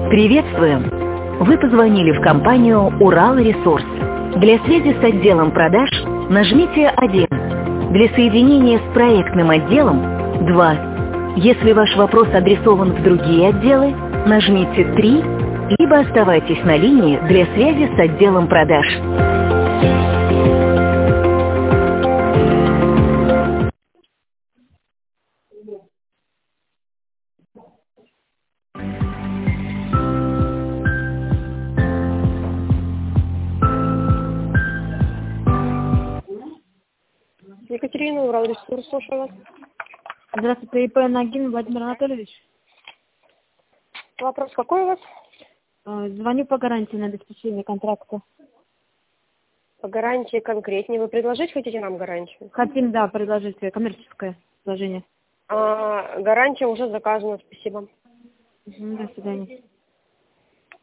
Приветствуем! Вы позвонили в компанию «Урал Ресурс». Для связи с отделом продаж нажмите 1. Для соединения с проектным отделом – 2. Если ваш вопрос адресован в другие отделы, нажмите 3, либо оставайтесь на линии для связи с отделом продаж. Екатерина, Урал Ресурс, слушаю вас. Здравствуйте, ИП Нагин Владимир Анатольевич. Вопрос какой у вас? Звоню по гарантии на обеспечение контракта. По гарантии конкретнее. Вы предложить хотите нам гарантию? Хотим, да, предложить коммерческое предложение. Гарантия уже заказана, спасибо. До свидания.